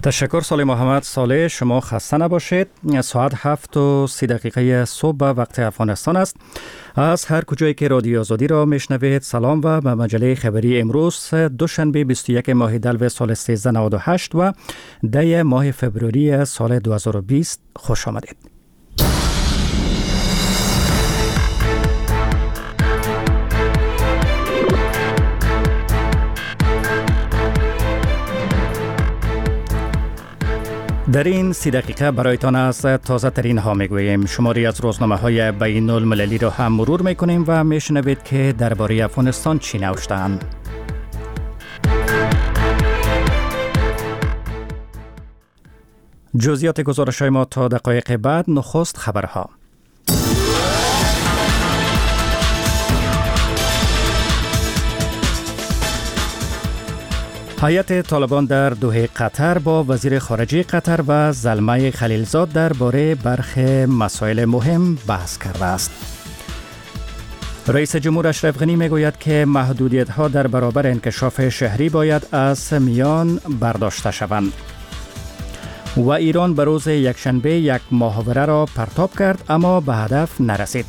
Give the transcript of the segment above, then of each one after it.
تشکر سالی محمد. سالی شما خسته نباشید. ساعت 7:30 صبح به وقت افغانستان است. از هر کجایی که رادیو آزادی را میشنوید سلام و به مجله خبری امروز دوشنبه 21 ماه دلو سال 1398 و 10 ماه فبروری سال 2020 خوش آمدید. در این 30 دقیقه برایتان از تازه ترین ها میگوییم. شماری از روزنامه های بین المللی را هم مرور میکنیم و میشنوید که درباره افغانستان چی نوشته‌اند. جزئیات گزارش های ما تا دقایق بعد. نخست خبرها. هیئت طالبان در دوحه قطر با وزیر خارجه قطر و زلمه خلیلزاد درباره برخی مسائل مهم بحث کرده است. رئیس جمهور اشرف غنی میگوید که محدودیت‌ها در برابر انکشاف شهری باید از میان برداشته شوند. و ایران به روز یکشنبه یک محاوره را پرتاب کرد اما به هدف نرسید.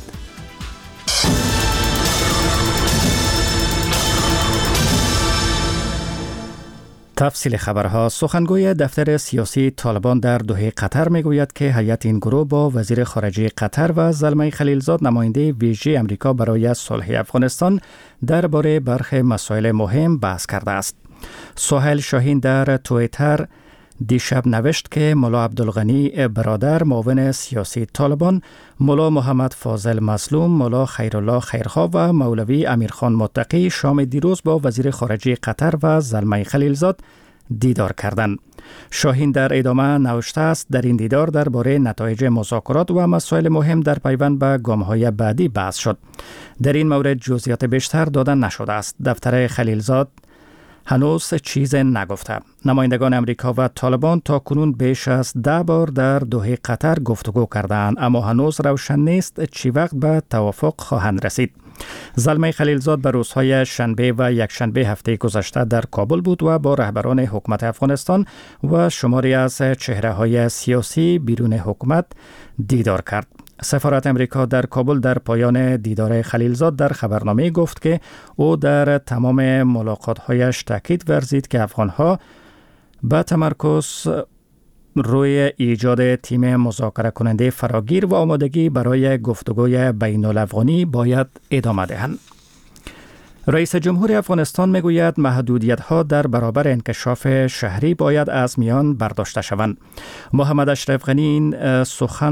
تفصیل خبرها. سخنگوی دفتر سیاسی طالبان در دوحه قطر میگوید که هیئت این گروه با وزیر خارجه قطر و زلمه خلیلزاد نماینده ویژه امریکا برای صلح افغانستان درباره برخی مسائل مهم بحث کرده است. سهیل شاهین در توییتر دیشب نوشت که ملا عبدالغنی برادر معاون سیاسی طالبان، ملا محمد فاضل مظلوم، ملا خیرالله خیرخواه و مولوی امیرخان متقی شام دیروز با وزیر خارجه قطر و زلمه خلیلزاد دیدار کردند. شاهین در ادامه نوشته است در این دیدار درباره نتایج مذاکرات و مسائل مهم در پیوند به گام‌های بعدی بحث شد. در این مورد جزئیات بیشتر داده نشده است. دفتر خلیلزاد هنوز چیز نگفته. نمایندگان امریکا و طالبان تا کنون بیش از 10 بار در دوحه قطر گفتگو کردند اما هنوز روشن نیست چی وقت به توافق خواهند رسید. زلمه خلیلزاد به روزهای شنبه و یکشنبه هفته گذشته در کابل بود و با رهبران حکومت افغانستان و شماری از چهره‌های سیاسی بیرون حکومت دیدار کرد. سفارت امریکا در کابل در پایان دیدار خلیلزاد در خبرنامه گفت که او در تمام ملاقات‌هایش تاکید ورزید که افغان‌ها با تمرکز روی ایجاد تیم مذاکره کننده فراگیر و آمادگی برای گفتگوی بین الافغانی باید ادامه دهند. رئیس جمهور افغانستان میگوید محدودیت‌ها در برابر انکشاف شهری باید از میان برداشته شوند. محمد اشرف غنی این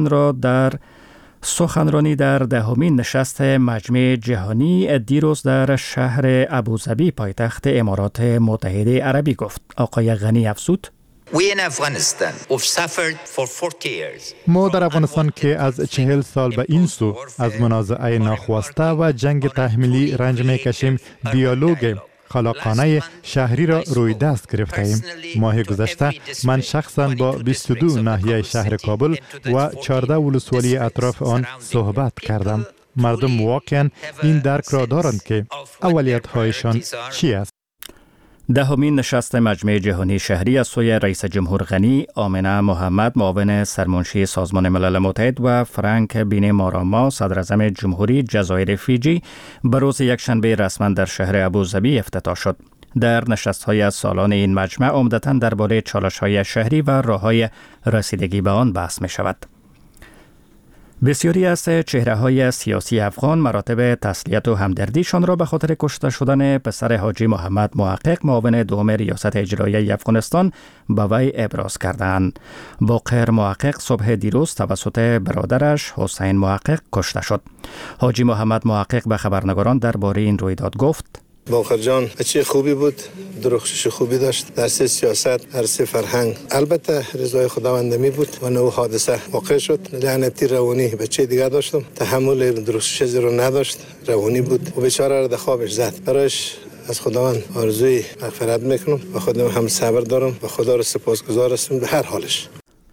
سخنرانی در 10مین نشست مجمع جهانی دیروز در شهر ابوظبی پایتخت امارات متحده عربی گفت. آقای غنی افزود: ما در افغانستان که از 40 سال به این سو از منازعه ناخواسته و جنگ تحمیلی رنج میکشیم، دیالوگ خلاقانه شهری را روی دست گرفته ایم. ماه گذشته من شخصا با 22 ناحیه شهر کابل و 14 ولسوالی اطراف آن صحبت کردم. مردم واقعا این درک را دارند که اولیت‌هایشان چی است. 10مین نشست مجمع جهانی شهری از سوی رئیس جمهور غنی، آمنه محمد معاون سرمنشی سازمان ملل متحد و فرانک بینیماراما صدراعظم جمهوری جزایر فیجی به روز یکشنبه رسما در شهر ابوظبی افتتاح شد. در نشست‌های سالانه این مجمع عمدتاً درباره چالش‌های شهری و راه‌های رسیدگی به آن بحث می‌شود. بسیاری از چهره‌های سیاسی افغان مراتب تسلیت و همدردیشان را به خاطر کشته شدن پسر حاجی محمد محقق معاون دوم ریاست اجرایی افغانستان به وی ابراز کردند. باقر محقق صبح دیروز توسط برادرش حسین محقق کشته شد. حاجی محمد محقق به خبرنگاران درباره این رویداد گفت: باقر جان بچه خوبی بود، درخشش خوبی داشت در سیاست، در فرهنگ. البته رضای خداوندمی بود و نو حادثه واقع شد. لعنتی روانی بچه دیگه داشتم، تحمل درخشش رو نداشت، روانی بود و بیچاره رو در خوابش زد. برایش از خداوند آرزوی مغفرت میکنم و خودم هم صبر دارم و خدا رو سپاسگزار هستم به هر حالش.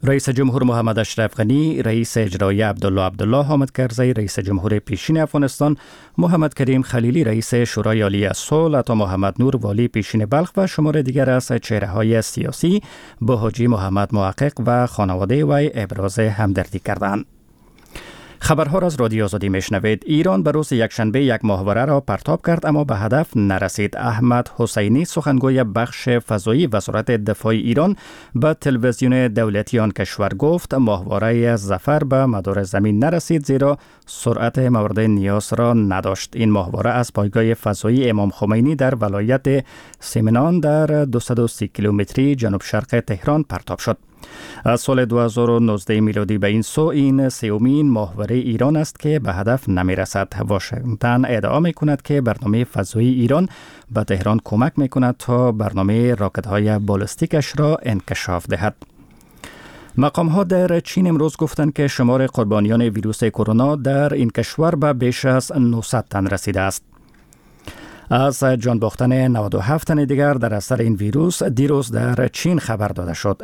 رئیس جمهور محمد اشرف غنی، رئیس اجرایی عبدالله حامد کرزی، رئیس جمهور پیشین افغانستان محمد کریم خلیلی، رئیس شورای عالی صلح عطا محمد نور، والی پیشین بلخ و شمار دیگر از چهره‌های سیاسی با حاجی محمد محقق و خانواده وی ابراز همدردی کردند. خبرها را از رادیو آزادی میشنوید. ایران به روز یکشنبه یک ماهواره را پرتاب کرد اما به هدف نرسید. احمد حسینی سخنگوی بخش فضایی وزارت دفاع ایران به تلویزیون دولتی آن کشور گفت ماهواره ظفر به مدار زمین نرسید زیرا سرعت مورد نیاز را نداشت. این ماهواره از پایگاه فضایی امام خمینی در ولایت سمنان در 230 کیلومتری جنوب شرق تهران پرتاب شد. از سال 2019 میلادی به این سو این سومین ماهواره ایران است که به هدف نمی رسد. واشنگتن ادعا می کند که برنامه فضایی ایران به تهران کمک می کند تا برنامه راکت های بالستیکش را انکشاف دهد. مقام ها در چین امروز گفتند که شمار قربانیان ویروس کرونا در این کشور به بیش از 900 تن رسیده است. از جان باختن 97 تن دیگر در اثر این ویروس دیروز در چین خبر داده شد.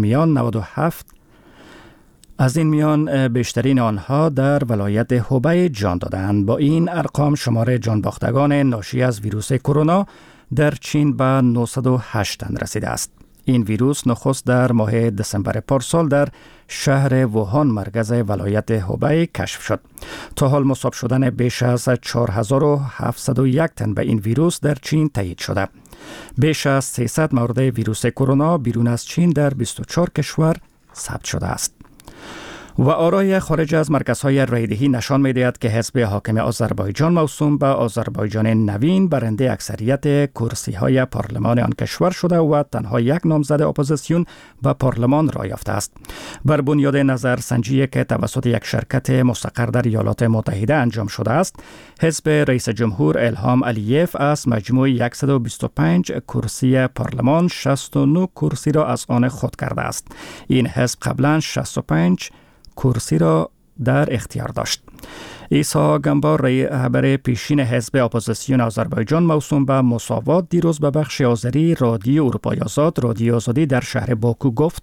از این میان بیشترین آنها در ولایت هوبی جان دادند. با این ارقام شمار جان باختگان ناشی از ویروس کرونا در چین به 908 تن رسیده است. این ویروس نخست در ماه دسامبر پارسال در شهر ووهان مرکز ولایت هوبی کشف شد. تا حال مصاب شدن بیش از 4701 تن به این ویروس در چین تایید شده. بیش از 300 مورد ویروس کرونا بیرون از چین در 24 کشور ثبت شده است. و آرای خارج از مرکزهای رایدهی نشان می‌دهد که حزب حاکم آذربایجان موسوم به آذربایجان نوین برنده اکثریت کرسی‌های پارلمان آن کشور شده و تنها یک نامزد اپوزیسیون به پارلمان را یافته است. بر بنیاد نظرسنجی که توسط یک شرکت مستقر در ایالات متحده انجام شده است، حزب رئیس جمهور الهام علیف از مجموع 125 کرسی پارلمان 69 کرسی را از آن خود کرده است. این حزب قبلا 65 کرسی را در اختیار داشت. عیسی گنبار رهبر پیشین حزب اپوزیسیون آذربایجان موسوم به مساوات دیروز به بخش آذری رادیو اروپای آزاد رادیو آزادی در شهر باکو گفت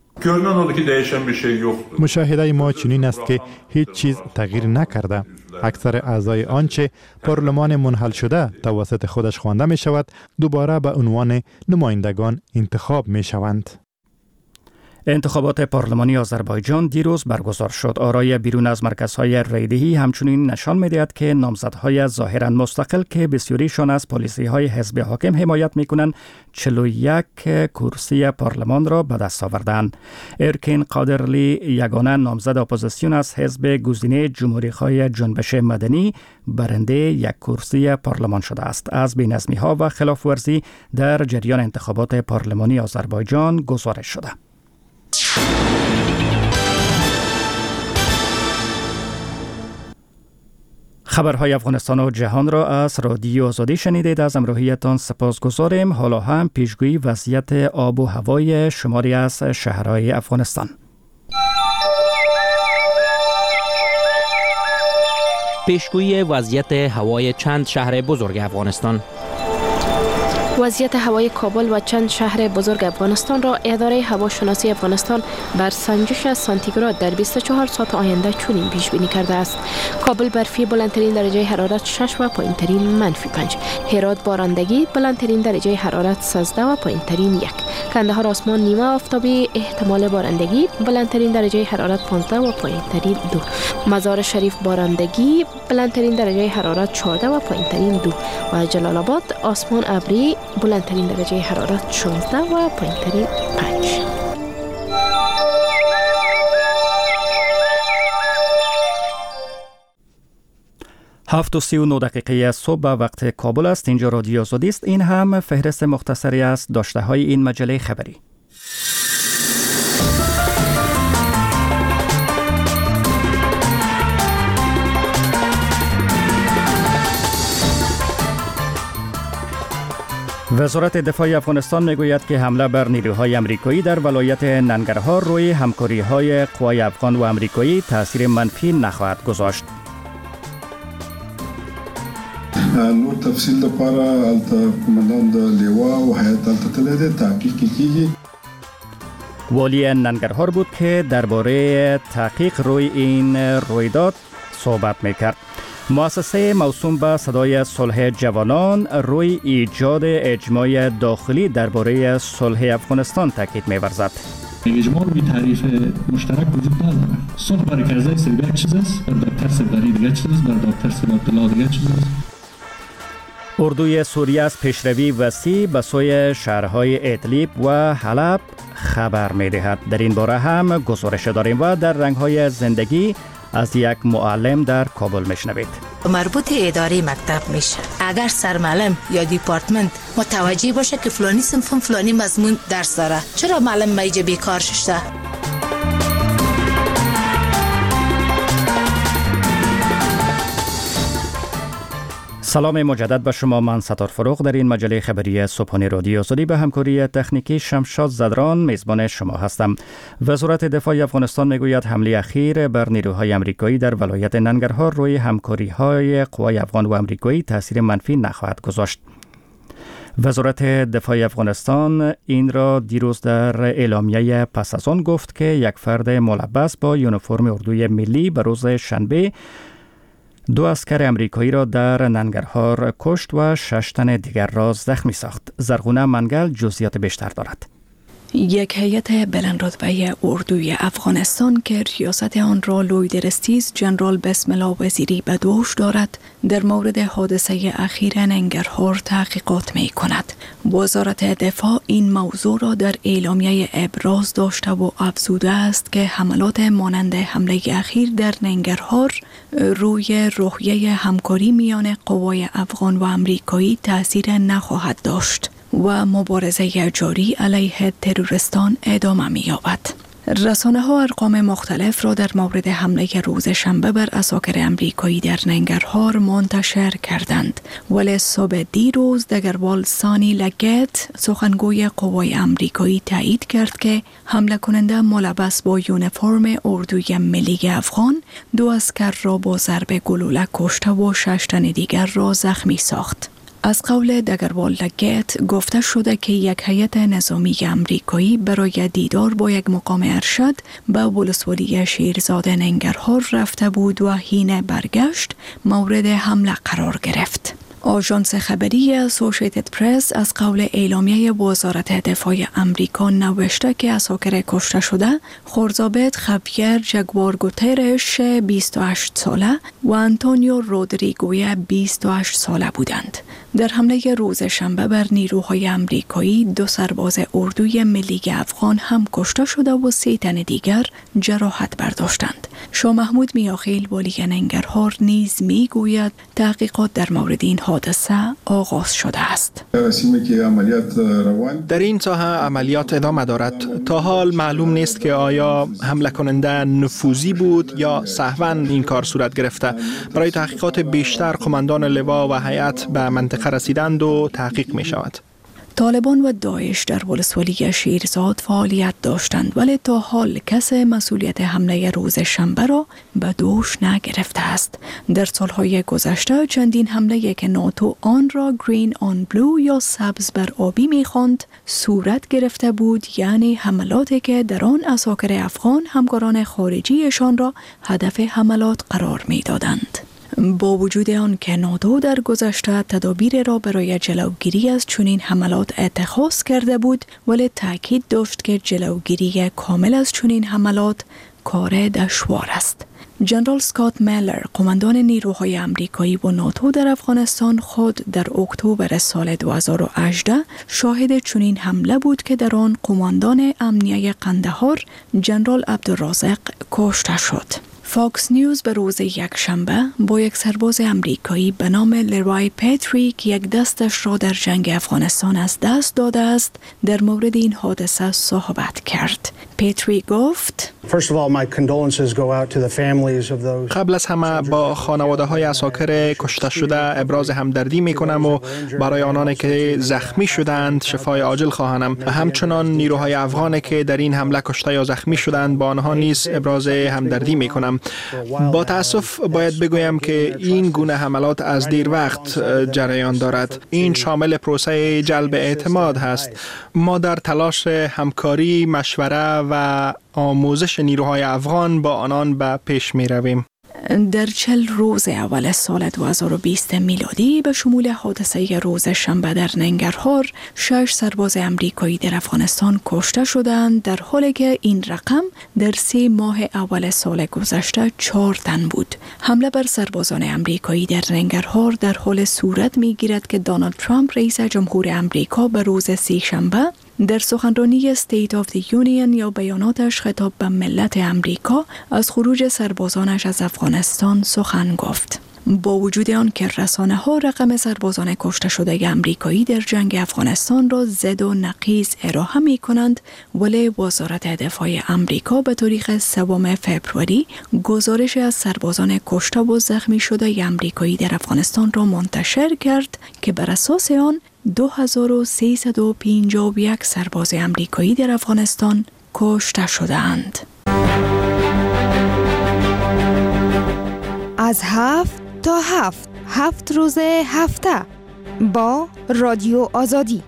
مشاهده ما چنین است که هیچ چیز تغییر نکرده. اکثر اعضای آنچه پارلمان منحل شده توسط خودش خوانده می شود دوباره به عنوان نمایندگان انتخاب می شوند. انتخابات پارلمانی آذربایجان دیروز برگزار شد. آرای بیرون از مرکزهای رایدهی همچنین نشان می‌دهد که نامزدهای ظاهراً مستقل که بسیاریشان از پالیسی‌های حزب حاکم حمایت می‌کنند 41 کرسی پارلمان را به دست آوردند. ارکین قادرلی یگانه نامزد اپوزیسیون از حزب گزینه جمهوری‌خواه جنبش مدنی برنده یک کرسی پارلمان شده است. از بی‌نظمی‌ها و خلاف‌ورزی در جریان انتخابات پارلمانی آذربایجان گزارش شده. خبرهای افغانستان و جهان را از رادیو آزادی شنیدید. از همراهیتان سپاسگزاریم. حالا هم پیشگویی وضعیت آب و هوای شماری از شهرهای افغانستان. پیشگویی وضعیت هوای چند شهر بزرگ افغانستان. وضعیت هوای کابل و چند شهر بزرگ افغانستان را اداره هواشناسی افغانستان بر سنجش سانتیگراد در 24 ساعت آینده چنین پیش بینی کرده است. کابل برفی بلندترین درجه حرارت 6 و پایینترین -5. هرات بارندگی بلندترین درجه حرارت 13 و پایینترین 1. کندهار آسمان نیمه آفتابی احتمال بارندگی بلندترین درجه حرارت 15 و پایینترین 2. مزار شریف بارندگی بلندترین درجه حرارت 14 و پایینترین 2 و جلال آباد آسمان ابری بلندترین درجه حرارت 16 و پایینترین 5. هفت و 39 دقیقه صبح به وقت کابل است. اینجا رادیو آزادی است. این هم فهرست مختصری از داشته های این مجله خبری. وزارت دفاع افغانستان میگوید که حمله بر نیروهای امریکایی در ولایت ننگرهار روی همکاری‌های قوای افغان و امریکایی تاثیر منفی نخواهد گذاشت. نور تفصیل لپاره الته کمانډان د لیوا او هیئت الته تللی دی تحقیق کیږي. والی ننگرهار بود که درباره تحقیق روی این رویداد صحبت میکرد. مؤسسه موسوم به صدای صلح جوانان روی ایجاد اجماع داخلی درباره صلح افغانستان تاکید می‌ورزد. اجماع روی تعریف مشترک وجود نداره. صلح برای کرزای سر یک چیز است، برای ترس بری دیگه چیز است، برای ترس ابتلا دیگه چیز است. اردوی سوریه از پیشروی وسیع به سوی شهرهای ادلیب و حلب خبر می‌دهد. در این باره هم گزارش داریم و در رنگ‌های زندگی از یک معلم در کابل میشنوید. مربوط اداره مکتب میشه. اگر سرمعلم یا دیپارتمنت متوجه باشه که فلانی صنف فلانی مضمون درس داره، چرا معلم میجه بیکار شده؟ سلام مجدد به شما. من ستار فروغ در این مجله خبری صبحانه رادیو آزادی به همکاری تکنیکی شمشاد زدران میزبان شما هستم. وزارت دفاع افغانستان میگوید حمله اخیر بر نیروهای آمریکایی در ولایت ننگرهار روی همکاری‌های قوای افغان و آمریکایی تاثیر منفی نخواهد گذاشت. وزارت دفاع افغانستان این را دیروز در اعلامیه پس از آن گفت که یک فرد ملبس با یونیفرم اردوی ملی به روز شنبه 2 عسکر امریکایی را در ننگرهار کشت و 6 تن دیگر را زخمی ساخت. زرغونه منگل جزئیات بیشتر دارد. یک هیئت بلندرتبه اردوی افغانستان که ریاست آن را لوید رستیز جنرال بسم الله وزیری به دوش دارد در مورد حادثه اخیر ننگرهار تحقیقات می کند. وزارت دفاع این موضوع را در اعلامیه ابراز داشته و افزوده است که حملات مانند حمله اخیر در ننگرهار روی روحیه همکاری میان قوای افغان و آمریکایی تأثیر نخواهد داشت و مبارزه جاری علیه تروریستان ادامه می‌یابد. رسانه ها ارقام مختلف را در مورد حمله روز شنبه بر عساکر امریکایی در ننگرهار منتشر کردند، ولی صبح دیروز دگروال سانی لگت سخنگوی قوای امریکایی تایید کرد که حمله کننده ملبس با یونیفرم اردوی ملی افغان 2 عسکر را با ضرب گلوله کشته و 6 تن دیگر را زخمی ساخت. از قول دگروال لگت گفته شده که یک هیئت نظامی امریکایی برای دیدار با یک مقام ارشد به ولسوالی شیرزاد ننگرهار رفته بود و حین برگشت مورد حمله قرار گرفت. آژانس خبری اسوسییتد پرس از قول اعلامیه وزارت دفاع امریکا نوشته که عساکر کشته شده خورضابط خاویر جگوار گوترش 28 ساله و آنتونیو رودریگوی 28 ساله بودند. در حمله روز شنبه بر نیروهای امریکایی 2 سرباز اردوی ملی افغان هم کشته شده و 3 تن دیگر جراحت برداشتند. شاه محمود میاخیل والی ننگرهار نیز میگوید تحقیقات در مورد این حادثه آغاز شده است. در این ساحه عملیات ادامه دارد. تا حال معلوم نیست که آیا حمله کننده نفوذی بود یا سهواً این کار صورت گرفته. برای تحقیقات بیشتر قماندان لوا و هیئت به منطقه رسیدند و تحقیق می شود. طالبان و داعش در ولسوالی شیرزاد فعالیت داشتند، ولی تا حال کس مسئولیت حمله روز شنبه را به دوش نگرفته است. در سالهای گذشته چندین حمله که ناتو آن را گرین آن بلو یا سبز بر آبی می‌خواند صورت گرفته بود، یعنی حملاتی که در آن عساکر افغان همکاران خارجیشان را هدف حملات قرار می‌دادند. با وجود آن که ناتو در گذشته تدابیر را برای جلوگیری از چنین حملات اتخاذ کرده بود، ولی تاکید داشت که جلوگیری کامل از چنین حملات کار دشوار است. جنرال اسکات میلر، قماندان نیروهای آمریکایی و ناتو در افغانستان، خود در اکتبر سال 2018 شاهد چنین حمله بود که در آن قماندان امنیه قندهار جنرال عبدالرازق کشته شد. فاکس نیوز به روز یکشنبه با یک سرباز امریکایی به نام لروی پیتری که یک دستش را در جنگ افغانستان از دست داده است در مورد این حادثه صحبت کرد. پیتری گفت قبل از همه با خانواده های عساکر کشته شده ابراز همدردی می کنم و برای آنانی که زخمی شدند شفای عاجل خواهانم. همچنان نیروهای افغان که در این حمله کشته یا زخمی شدند با آنها نیز ابراز همدردی می کنم. با تاسف باید بگویم که این گونه حملات از دیر وقت جریان دارد. این شامل پروسه جلب اعتماد هست. ما در تلاش همکاری، مشوره و آموزش نیروهای افغان با آنان به پیش می رویم. در 40 روز اول سال 2020 میلادی به شمول حادثه روز شنبه در ننگرهار 6 سرباز امریکایی در افغانستان کشته شدند، در حالی که این رقم در 3 ماه اول سال گذشته 4 تن بود. حمله بر سربازان امریکایی در ننگرهار در حال صورت میگیرد که دونالد ترامپ رئیس جمهور امریکا به روز 3 شنبه در سخنرانی State of the Union یا بیاناتش خطاب به ملت امریکا از خروج سربازانش از افغانستان سخن گفت. با وجود آن که رسانه‌ها رقم سربازان کشته شده امریکایی در جنگ افغانستان را زد و نقیض ارائه می‌کنند، ولی وزارت دفاع امریکا به تاریخ 3 فوریه گزارش از سربازان کشته و زخمی شده امریکایی در افغانستان را منتشر کرد که بر اساس آن 2351 سرباز امریکایی در افغانستان کشته شدند. از 7 تا 7 روز هفته با رادیو آزادی.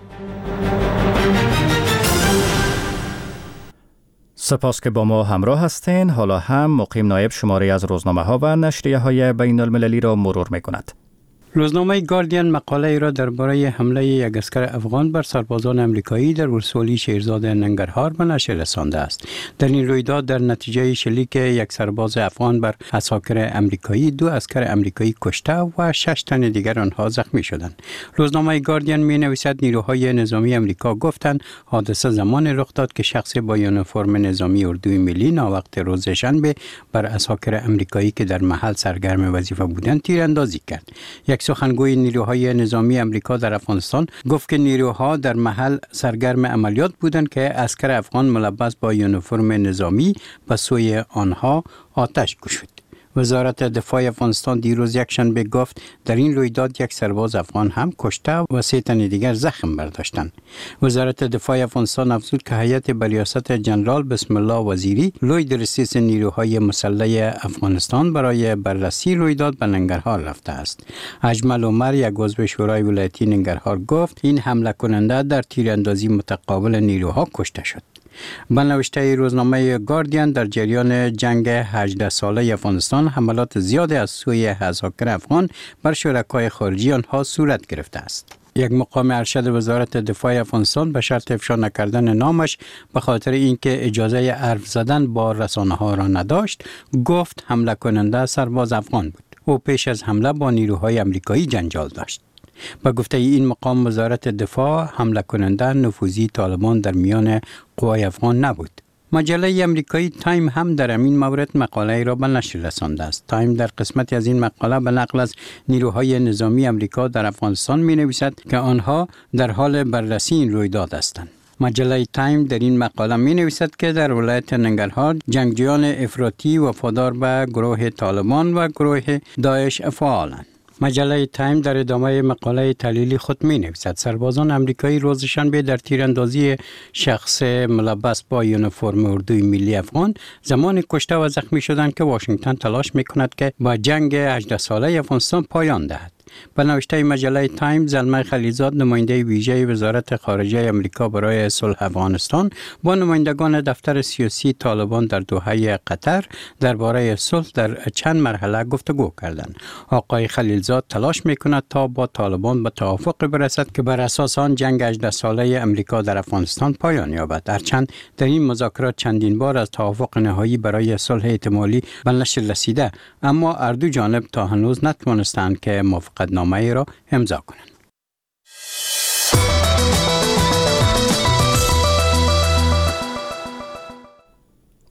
سپاس که با ما همراه هستین. حالا هم مقیم نایب شماره از روزنامه ها و نشریه های بین المللی را مرور می کند. روزنامه گاردین مقاله ای را درباره حمله یک عسکر افغان بر سربازان امریکایی در ولسوالی شیرزاد ننگرهار به نشر رسانده است. در این رویداد در نتیجه شلیک یک سرباز افغان بر عساکر امریکایی 2 عسکر امریکایی کشته و 6 تن دیگر آنها زخمی شدند. روزنامه گاردین می نویسد نیروهای نظامی امریکا گفتند حادثه زمان رخ داد که شخص با یونیفرم نظامی اردوی ملی ناوقت روز شنبه بر عساکر امریکایی که در محل سرگرم وظیفه بودند تیراندازی کرد. یک سخنگوی نیروهای نظامی امریکا در افغانستان گفت که نیروها در محل سرگرم عملیات بودند که عسکر افغان ملبس با یونیفرم نظامی به سوی آنها آتش گشود. وزارت دفاع افغانستان دیروز یکشنبه گفت در این رویداد یک سرباز افغان هم کشته و 3 تن دیگر زخم برداشتند. وزارت دفاع افغانستان افزود که هیئت به ریاست جنرال بسم الله وزیری لوی درسیس نیروهای مسلح افغانستان برای بررسی رویداد به ننگرهار رفته است. اجمل عمر یک عضو شورای ولایتی ننگرهار گفت این حمله کننده در تیراندازی متقابل نیروها کشته شد. به نوشته روزنامه گاردین در جریان جنگ 18 ساله افغانستان حملات زیاد از سوی عساکر افغان بر شرکای خارجی آنها صورت گرفته است. یک مقام ارشد وزارت دفاع افغانستان به شرط افشا نکردن نامش به خاطر اینکه اجازه حرف زدن با رسانه‌ها را نداشت گفت حمله کننده سرباز افغان بود. او پیش از حمله با نیروهای امریکایی جنجال داشت. با گفته این مقام وزارت دفاع حمله کننده نفوذی طالبان در میان قوای افغان نبود. مجله امریکایی تایم هم در این مورد مقاله را به نشر رسانده است. تایم در قسمتی از این مقاله به نقل از نیروهای نظامی امریکا در افغانستان می نویسد که آنها در حال بررسی این رویداد هستند. مجله تایم در این مقاله می نویسد که در ولایت ننگرهار جنگجویان افراطی وفادار به گروه طالبان و گروه داعش فعالند. مجله تایم در ادامه مقاله تحلیلی خود می نویسد سربازان امریکایی روز شنبه در تیراندازی شخص ملبس با یونیفرم اردوی ملی افغان زمان کشته و زخمی شدند که واشنگتن تلاش می کند که با جنگ 18 ساله افغانستان پایان دهد. به نوشته مجله تایم زلمه خلیلزاد نماینده ویژه وزارت خارجه آمریکا برای صلح افغانستان با نمایندگان دفتر سیاسی طالبان در دوحه قطر درباره صلح در چند مرحله گفتگو کردند. آقای خلیلزاد تلاش میکند تا با طالبان به توافق برسد که بر اساس آن جنگ 18 ساله آمریکا در افغانستان پایان یابد. هرچند در این مذاکرات چندین بار از توافق نهایی برای صلح احتمالی به نشر رسیده، اما هر دو جانب تا هنوز نتوانستند که موافقتنامه را امضا کنند.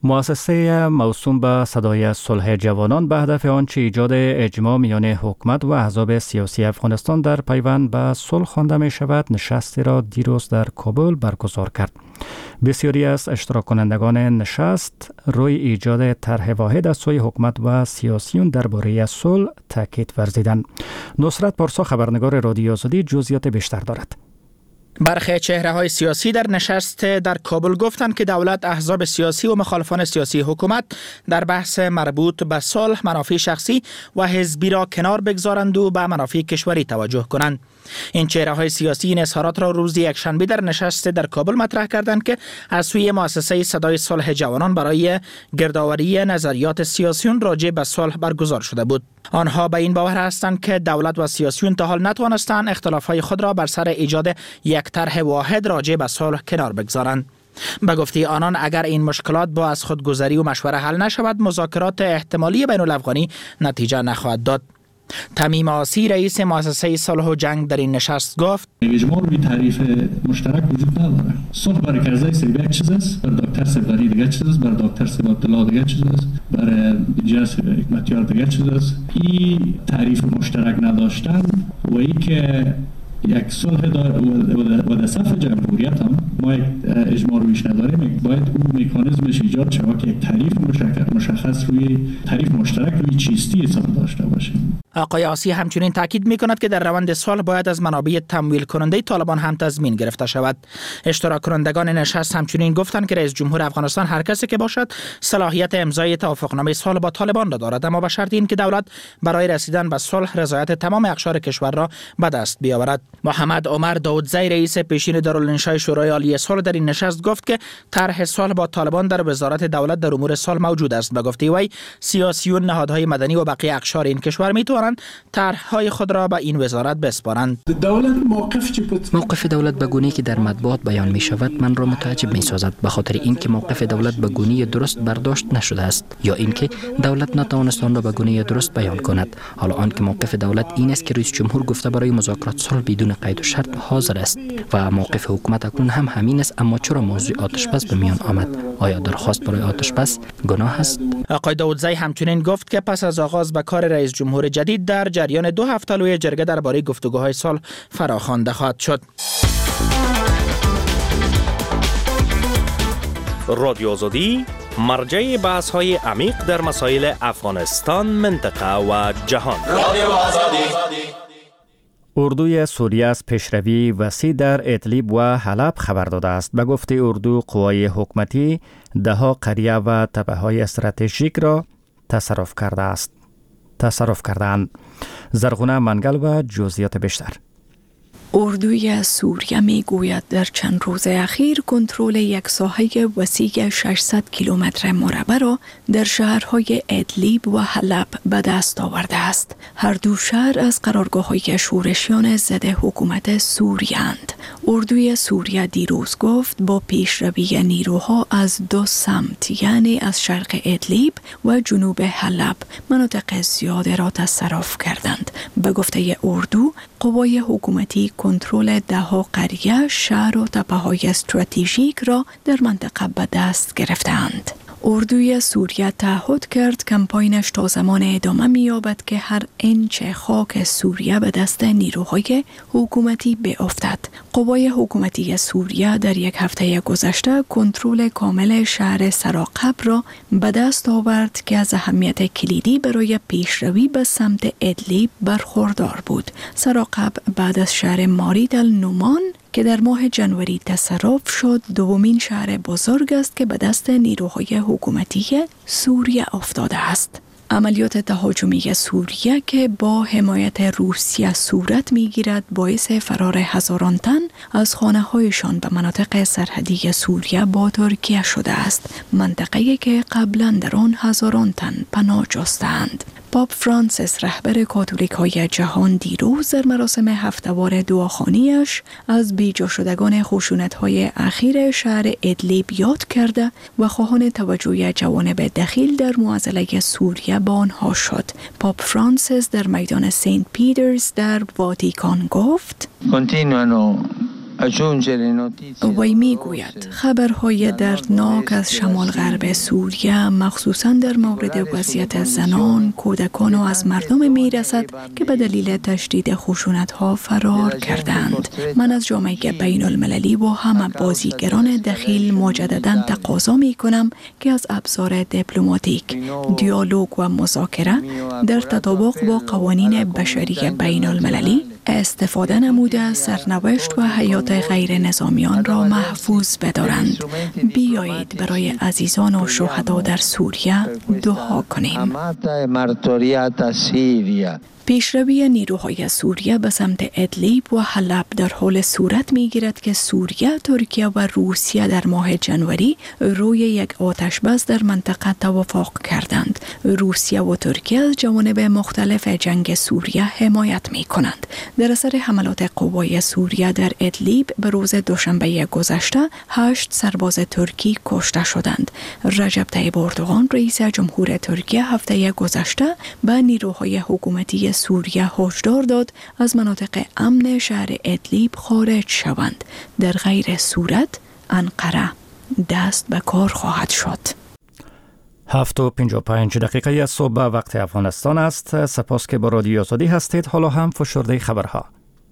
مؤسسه موسوم به صدای صلح جوانان به هدف آنچه ایجاد اجماع میان حکومت و احزاب سیاسی افغانستان در پیوند به صلح خوانده می شود نشستی را دیروز در کابل برگزار کرد. بسیاری از اشتراک کنندگان نشست روی ایجاد طرح واحد از سوی حکومت و سیاسیون درباره صلح تاکید ورزیدند. نصرت پارسا خبرنگار رادیو آزادی جزئیات بیشتر دارد. برخی چهره‌های سیاسی در نشست در کابل گفتند که دولت، احزاب سیاسی و مخالفان سیاسی حکومت در بحث مربوط به صلح منافع شخصی و حزبی را کنار بگذارند و به منافع کشوری توجه کنند. این چهره‌های سیاسی این اظهارات را روز یکشنبه در نشست در کابل مطرح کردند که از سوی مؤسسه صدای صلح جوانان برای گردآوری نظریات سیاسیون راجع به صلح برگزار شده بود. آنها به این باور هستند که دولت و سیاسیون تا حال نتوانستند اختلافات خود را بر سر ایجاد یک طرح واحد راجع به صلح کنار بگذارند. به گفته آنان اگر این مشکلات با از خودگذری و مشوره حل نشود، مذاکرات احتمالی بین الافغانی نتیجه نخواهد داد. تمیم آسی رئیس مؤسسه صلح و جنگ در این نشست گفت اجماع روی تعریف مشترک وجود نداره. صلح برای کرزی سیب یک چیز است، برای دکتر سیبری دیگه چیز است، برای دکتر سیب عبدالله دیگه چیز است، برای جاس حکمتیار دیگه چیز است. این تعریف مشترک نداشتن و این که یک صلح و در صف جمهوریت هم ما یک اجماع رویش نداریم، باید اون مکانیزمش ایجاد شود که یک تعریف مشخص روی تعریف مشترک روی چیستی صلح داشته باشیم. آقای آسی همچنین تاکید می‌کند که در روند صلح باید از منابع تمویل کننده طالبان هم تضمین گرفته شود. اشتراک کنندگان نشست همچنین گفتند که رئیس جمهور افغانستان هر کسی که باشد صلاحیت امضای توافقنامه صلح با طالبان را دارد، اما به شرط اینکه دولت برای رسیدن به صلح رضایت تمام اقشار کشور را به دست بیاورد. محمد عمر داودزی رئیس پیشین دارالانشاء شورای عالی صلح در این نشست گفت که طرح صلح با طالبان در وزارت دولت در امور صلح موجود است. به گفته وی سیاسیون، نهادهای مدنی و بقیه اقشار این کشور میتوانند طرحهای خود را به این وزارت بسپارند. موقف دولت به گونه‌ای که در مطبوعات بیان می شود من را متعجب می سازد، به خاطر اینکه موقف دولت به گونه‌ای درست برداشت نشده است یا اینکه دولت نتوانست آن را به گونه‌ای درست بیان کند. حالا آنکه موقف دولت این است که رئیس جمهور گفته برای مذاکرات صلح بدون قید و شرط حاضر است و موقف حکومت اکنون هم همین است، اما چرا موضوع آتش‌بس به میان آمد؟ آیا درخواست برای آتش‌بس گناه است؟ آقای داودزی همچنین گفت که پس از آغاز به کار رئیس جمهور جدید در جریان 2 هفته لوی جرگه درباره گفتگوهای صلح فراخوانده خواهد شد. رادیو آزادی مرجع بحث‌های عمیق در مسائل افغانستان، منطقه و جهان. رادیو آزادی. اردوی سوریه از پیشروی وسیع در ادلیب و حلب خبر داده است. به گفته اردو، قوای حکومتی دهها قریه و تپه‌های استراتژیک را تصرف کردند. زرغونه منگل و جزئیات بیشتر. اردوی سوریه می گوید در چند روز اخیر کنترل یک ساحه وسیع 600 کیلومتر مربع را در شهرهای ادلیب و حلب به دست آورده است. هر دو شهر از قرارگاه‌های شورشیان ضد حکومت سوریه اند. اردوی سوریه دیروز گفت با پیشروی نیروها از 2 سمت، یعنی از شرق ادلیب و جنوب حلب، مناطق زیاده را تصرف کردند. به گفته اردو، قوای حکومتی کنترل دهها قریه، شهر و تپه‌های استراتژیک را در منطقه به دست گرفتند. اردوی سوریه تعهد کرد کمپاینش تا زمان ادامه می‌یابد که هر انچ خاک سوریه به دست نیروهای حکومتی بیفتد. قوای حکومتی سوریه در یک هفته گذشته کنترل کامل شهر سراقب را به دست آورد که از اهمیت کلیدی برای پیشروی به سمت ادلیب برخوردار بود. سراقب بعد از شهر مارید النومان که در ماه جنوری تصرف شد، دومین شهر بزرگ است که به دست نیروهای حکومتی سوریه افتاده است. عملیات تهاجمی سوریه که با حمایت روسیه صورت می‌گیرد باعث فرار هزاران تن از خانه‌هایشان به مناطق سرحدی سوریه با ترکیه شده است، منطقه‌ای که قبلا در آن هزاران تن پناه جستند. پاپ فرانسیس رهبر کاتولیک‌های جهان دیروز در مراسم هفته‌وار دعاخوانی‌اش از بیجا شدگان خشونت‌های اخیر شهر ادلیب یاد کرده و خواهان توجه جوانب دخیل در معضله سوریه به آنها شد. پاپ فرانسیس در میدان سنت پیترز در واتیکان گفت: وی می گوید خبرهای دردناک از شمال غرب سوریه مخصوصاً در مورد وضعیت زنان، کودکان و از مردم می رسد که به دلیل تشدید خشونت ها فرار کردند. من از جامعه بین المللی و همه بازیگران دخیل مجدداً تقاضا می کنم که از ابزار دیپلماتیک، دیالوگ و مذاکره در تطابق با قوانین بشری بین المللی استفاده نموده سرنوشت و حیات غیر نظامیان را محفوظ بدارند. بیایید برای عزیزان و شهدا در سوریه دعا کنیم. پیشروی نیروهای سوریه به سمت ادلیب و حلب در حال صورت می‌گیرد که سوریه، ترکیه و روسیه در ماه جنوری روی یک آتشبس در منطقه توافق کردند. روسیه و ترکیه از جوانب مختلف جنگ سوریه حمایت می‌کنند. در اثر حملات قوای سوریه در ادلیب به روز دوشنبه گذشته 8 سرباز ترکی کشته شدند. رجب طیب اردوغان رئیس جمهور ترکیه هفته گذشته به نیروهای حکومتی سوریه هشدار داد از مناطق امن شهر ادلیب خارج شوند. در غیر صورت انقره دست به کار خواهد شد. 7:55 از صبح وقت افغانستان است. سپاس که با رادیو آزادی هستید. حالا هم فشرده خبرها.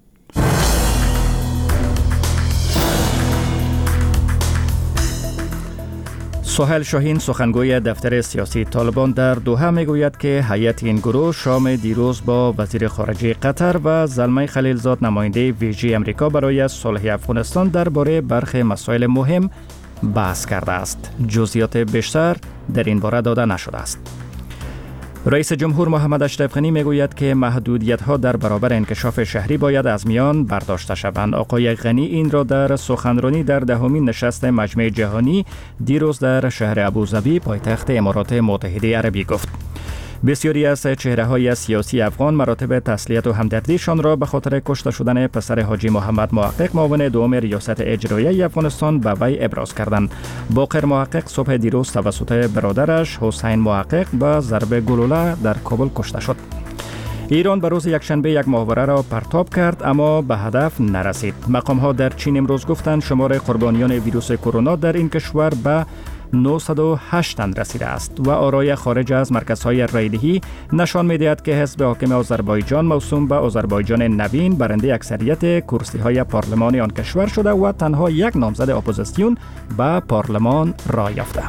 سهیل شاهین سخنگوی دفتر سیاسی طالبان در دوحه میگوید که هیئت این گروه شام دیروز با وزیر خارجه قطر و زلمه خلیلزاد نماینده ویژه امریکا برای صلح افغانستان درباره برخی مسائل مهم بحث کرده است. جزئیات بیشتر در این باره داده نشده است. رئیس جمهور محمد اشرف غنی میگوید که محدودیت‌ها در برابر انکشاف شهری باید از میان برداشته شوند. آقای غنی این را در سخنرانی در 10مین نشست مجمع جهانی دیروز در شهر ابوظبی پایتخت امارات متحده عربی گفت. بسیاری از چهره‌های سیاسی افغان مراتب تسلیت و همدردیشان را به خاطر کشته شدن پسر حاجی محمد محقق معاون دوم ریاست اجرایی افغانستان به وی ابراز کردند. باقر محقق صبح دیروز توسط برادرش حسین محقق با ضرب گلوله در کابل کشته شد. ایران به روز یکشنبه یک ماهواره را پرتاب کرد اما به هدف نرسید. مقام‌ها در چین امروز گفتند شمار قربانیان ویروس کرونا در این کشور به 908 تن رسیده است و آرای خارج از مرکزهای رایدهی نشان می‌دهد که حزب حاکم آذربایجان موسوم به آذربایجان نوین برنده اکثریت کرسی‌های پارلمان آن کشور شده و تنها یک نامزد اپوزیسیون به پارلمان رای یافته.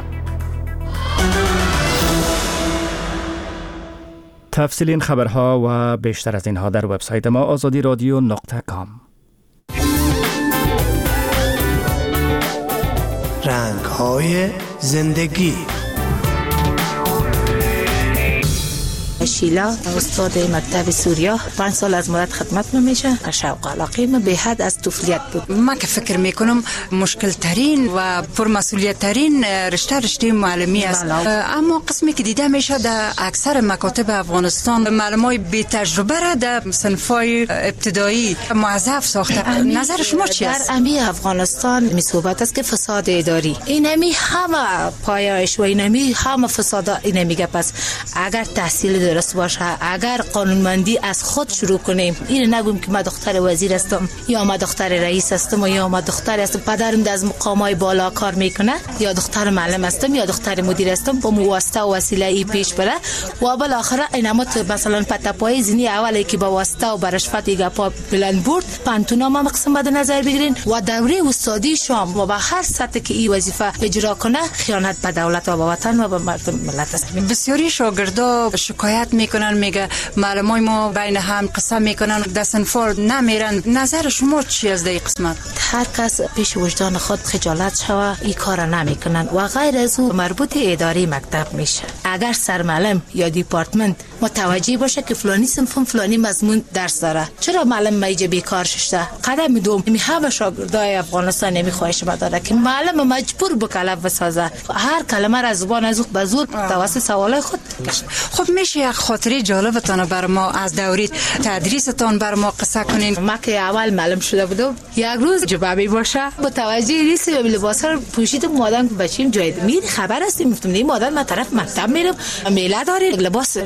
تفصیل این خبرها و بیشتر از اینها در وبسایت ما azadiradio.com. رنگ‌های زندگی. شیلا استاد مکتب سوریا 5 سال از مدت خدمت میشه. شوق و علاقه من به حد از طفولیت بود. من که فکر میکنم مشکل ترین و پرمسئولیت ترین رشته معلمی است. اما قسمی که دیده میشه در اکثر مکاتب افغانستان معلمای بی تجربه را در صنفای ابتدایی موظف ساخته. نظر شما چی است؟ در امی افغانستان می صحبت است که فساد اداری اینمی همه پایه‌اش و اینمی همه فساد اینمی گپ است. اگر تحصیل درست باشه، اگر قانونمندی از خود شروع کنیم، این نگویم که من دختر وزیر هستم یا من دختر رئیس هستم یا من دختر هستم پدرم از مقامای بالا کار میکنه یا دختر معلم هستم یا دختر مدیر هستم، با واسطه و وسیله ای پیش بره و بالاخره اینم مثلا پتاپای زنی اولی که با واسطه و برشفت گپا بلند برد پانتونا ما مقسم بده نظر بگیرین و دوره استادی شام و با هر سطح که این وظیفه اجرا کنه خیانت به دولت و به وطن و به مردم ملت است. بسیاری شاگردا شکایت میکنن، میگه معلمای ما بین هم قسم میکنن دستن فورد نمیرن. نظر شما چی از این قسمت؟ هر کس پیش وجدان خود خجالت شوه این کار نمیکنن و غیر از او مربوط اداره مکتب میشه. اگر سرمعلم یا دیپارتمنت متوجه باشه که فلانی صنف فلانی مضمون درس داره، چرا معلم میجه بیکار شده؟ قدم دوم همه شاگردای افغانستان نمیخواهش داره که معلم مجبور به کلمه بسازه، هر کلمه را زبان از به زور توسط سوال خود. خب میشه یک خاطره جالبتان بر ما از دوره تدریستان بر ما قصه کنین؟ ما که اول معلم شده بودم یک روز جبابی باشه متوجه نیست لباس رو پوشیدم مادام بچیم جای میری خبر است میفتم این مادام من طرف مکتب میرم میله داره لباس رسمی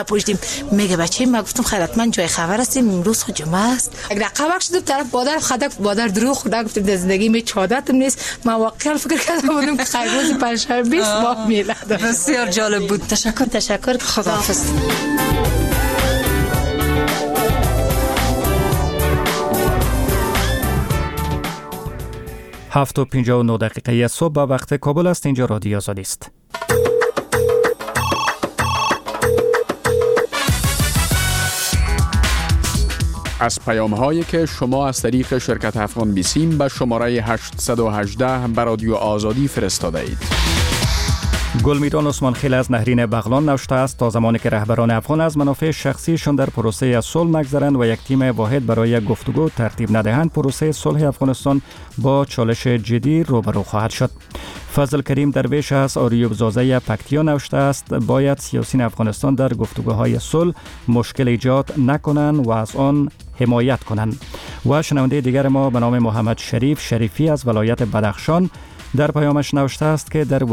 نپوشیدیم. میگه بچه ما گفتم خیرت من جای خبر هستیم امروز جمعه است. اگر قبق شد طرف بادر خدک بادر دروغ خدا گفتم در زندگی می چادتم نیست. من واقعا فکر کردم بودم که خیر روز پنجشنبه 20 ماه میلاد. بسیار جالب بود. تشکر خداحافظ. 7:59 صبح به وقت کابل است. اینجا رادیو آزادی است. از پیام‌هایی که شما از طریق شرکت افغان بیسیم به شماره 818 به رادیو آزادی فرستاده اید. گلمیران عثمان خیل از نهرین بغلان نوشته است تا زمانی که رهبران افغان از منافع شخصیشان در پروسه صلح نگذرند و یک تیم واحد برای گفتگو ترتیب ندهند، پروسه صلح افغانستان با چالش جدی روبرو خواهد شد. فضل کریم درویش از آریوب زازه پکتیا نوشته است باید سیاسیون افغانستان در گفتگوهای صلح مشکل ایجاد نکنند و از آن حمایت کنند. و شنونده دیگر ما به نام محمد شریفی از ولایت بدخشان در پیامش نوشته است که در